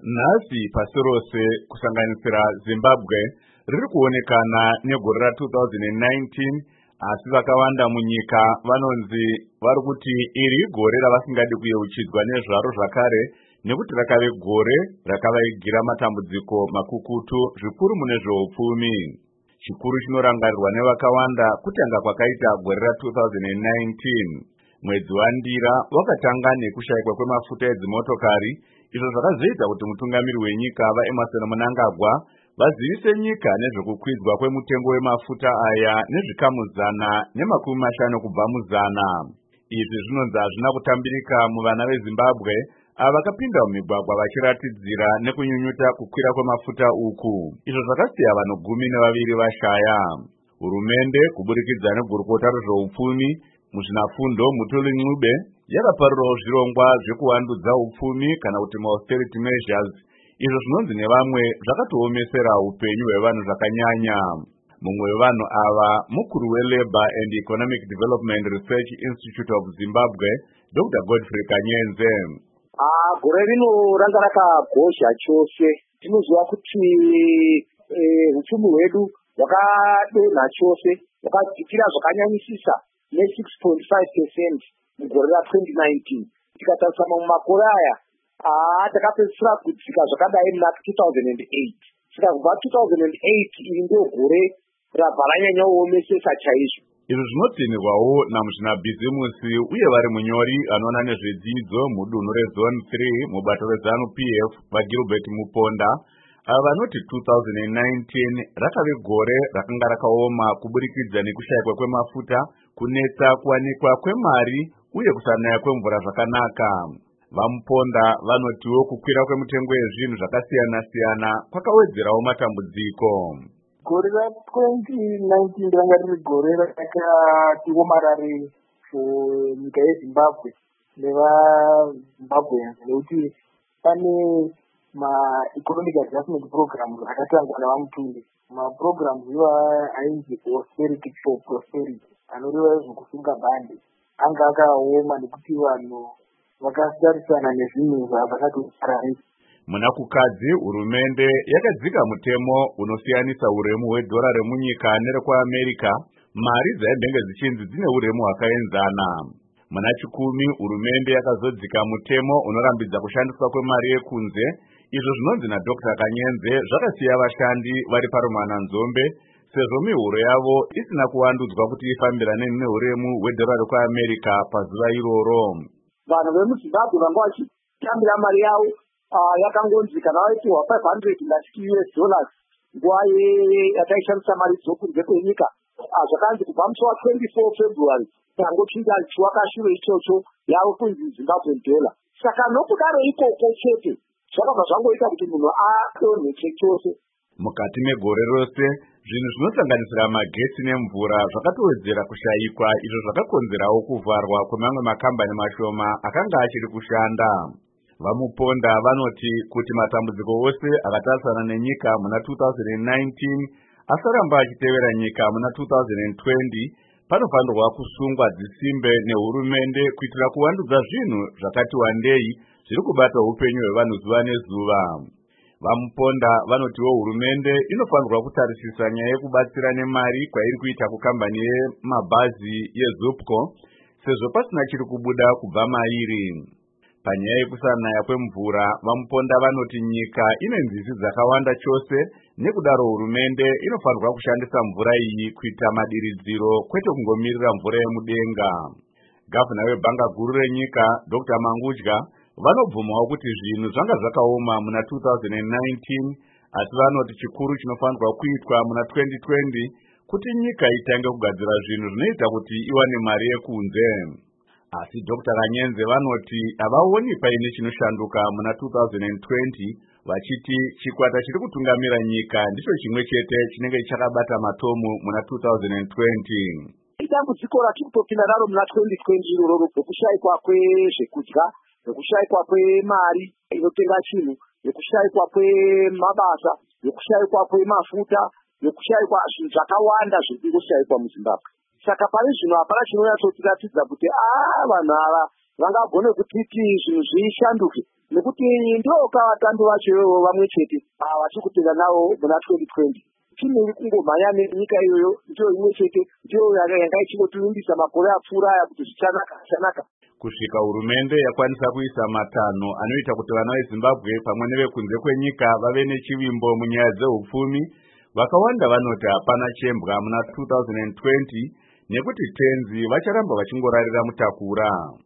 Nhasi pasi rose kusanganisira Zimbabwe riri kuonekana negore ra2019, asi vakawanda munyika vanonzi vari kuti iri gore ravasingadi kuyeuchidzwa nezvaro zvakare, nekuti rakave gore rakavaigira matambudziko makukutu zvikuru mune zveupfumi. Chikuru chinorangarirwa nevakawanda kutanga kwakaita gore ra2019. Mwedzi waNdira wakatanga nekushayikwa kwemafuta edzimotokari, izvo zvakazoita kuti mutungamiri wenyika vaEmmerson Mnangagwa vazivise nyika nezvekukwidzwa kwemutengo wemafuta aya nezvikamu 150 kubva mu100. Izvi zvinonzi hazvina kutambirika muvana veZimbabwe ava vakapinda mumigwagwa vachiratidzira nekunyunyuta kukwira kwemafuta uku, izvo zvakasiya vanhu 12 vashaya. Hurumende kuburikidza negurukota rezveupfumi muzvinafundo Mutuli Ncube yakaparurawo zvirongwa zvekuwandudza upfumi kana kuti austerity measures, izvo zvinonzi nevamwe zvakatoomesera upenyu hwevanhu zvakanyanya. Mumwe wevanhu ava mukuru weLabour and Economic Development Research Institute of Zimbabwe, Dr. Godfrey Kanyenze. Gore rino ranga rakagozha chose. Tinoziva kuti upfumi hwedu hwakadonha chose, hwakadzikira zvakanyanyisisa ne6.5% mugore ra2019. Tikatarisa mamwe makore aya takapedzisira kudzika zvakadai muna 2008. Saka kubva 2008 iri ndiyo gore rabva ranyanya kuomesesa chaizvo. Izvi zvinotinirwawo namuzvinabhizimusi uye vari munyori anoona nezvedzidzo mudunhu rezone 3 mubato reZANU-PF vaGilbert Muponda ava vanoti 2019 rakave gore rakanga rakaoma kuburikidza nekushayikwa kwemafuta, kunetsa kuwanikwa kwemari uye kusanaya kwemvura zvakanaka. VaMuponda vanotiwo kukwira kwemutengo yezvinhu zvakasiyana-siyana kwakawedzerawo matambudziko. Gore ra2019 ranga riri gore rakati omarare nyika yeZimbabwe nevaZimbabweans, nekuti pane ma-economic adjustment programs akatangwa navaMutumbi. Ma-programs iwa ainzi austerity for prosperity, anoreva zvokusunga bhande, anga akaoma nekuti vanhu vakatarisana nezvinhu zvavakatosararisa. Muna kukadzi, hurumende yakadzika mutemo unosiyanisa uremu hwedhora remunyika nerekuAmerica, mari dzaibhenge dzichinzi dzine uremu hwakaenzana. Muna chikumi, hurumende yakazodzika mutemo unorambidza kushandiswa kwemari yekunze, izvo zvinonzi naDr. Kanyenze zvakasiya vashandi vari parumananzombe, sezvo mihuro yavo isina kuwandudzwa kuti ifambirane neuremu hwedhora rekuAmerica pazuva iroro. Vanhu vemuZimbabwe vanga vachitambira mari yavo yakangonzi kana vaipiwa $500 nguva yataishandisa mari dzokunze kwenyika. Zvakanzi kubva musi wa24 February tangopinda chiwaka shure ichocho yavo kunzi Zimbabwean dollar. Saka nokudaro ikoko chete zvakabva zvangoita kuti munhu adonheke chose. Mukati megore rose, zvinhu zvinosanganisira magetsi nemvura zvakatowedzera kushayikwa, izvo zvakakonzerawo kuvharwa kwemamwe makambani mashoma akanga achiri kushanda. VaMuponda vanoti kuti matambudziko ose akatarisana nenyika muna 2019 asaramba achitevera nyika muna 2020, panofanirwa kusungwa dzisimbe nehurumende kuitira kuwandudza zvinhu zvakati wandei zviri kubata upenyu hwevanhu zuva nezuva. VaMuponda vanotiwo hurumende inofanirwa kutarisisa nyaya yekubatsira nemari kwairi kuita kukambani yemabhazi yeZupco, sezvo pasina chiri kubuda kubva mairi. Panyaya yekusanaya kwemvura, VaMuponda vanoti nyika ine nzizi dzakawanda chose, nekudaro hurumende inofanirwa kushandisa mvura iyi kuita madiridziro kwete kungomirira mvura yemudenga. Gavana webhanga guru renyika Dr. Mangudya vanobvumawo kuti zvinhu zvanga zvakaoma muna 2019, asi vanoti chikuru chinofanirwa kuitwa muna 2020 kuti nyika itange kugadzira zvinhu zvinoita kuti iwane mari yekunze. Asi Dr. Kanyenze vanoti havaoni paine chinoshanduka muna 2020, vachiti chikwata chiri kutungamira nyika ndicho chimwe chete chinenge chakabata matomu muna 2020. Dambudziko ratiri kutopinda naro muna 2020 iroro rekushayikwa kwezvekudya, rekushayikwa kwemari inotenga chinhu, rekushayikwa kwemabasa, rekushayikwa kwemafuta, rekushayikwa zvinhu zvakawanda zviri kungoshayikwa muZimbabwe. Saka pari zvino hapana chinonyatsotiratidza kuti vanhu ava vangagone kuti zvinhu zvishanduke. nekuti ndoka vatambi vacho vamwe chete vachikupinda navo muna 2020. Timu iri kungomhanya nenyika iyoyo ndiyo imwe chete ndiyo yanga ichingotirumbisa makore apfuura aya kuti zvichanaka. Kusvika hurumende yakwanisa kuisa matanho anoita kuti vana veZimbabwe pamwe nevekunze kwenyika vave nechivimbo munyaya dzehupfumi, vakawanda vanoti hapana chembwa muna 2020 nekuti tenzi vacharamba vachingorarira mutakura.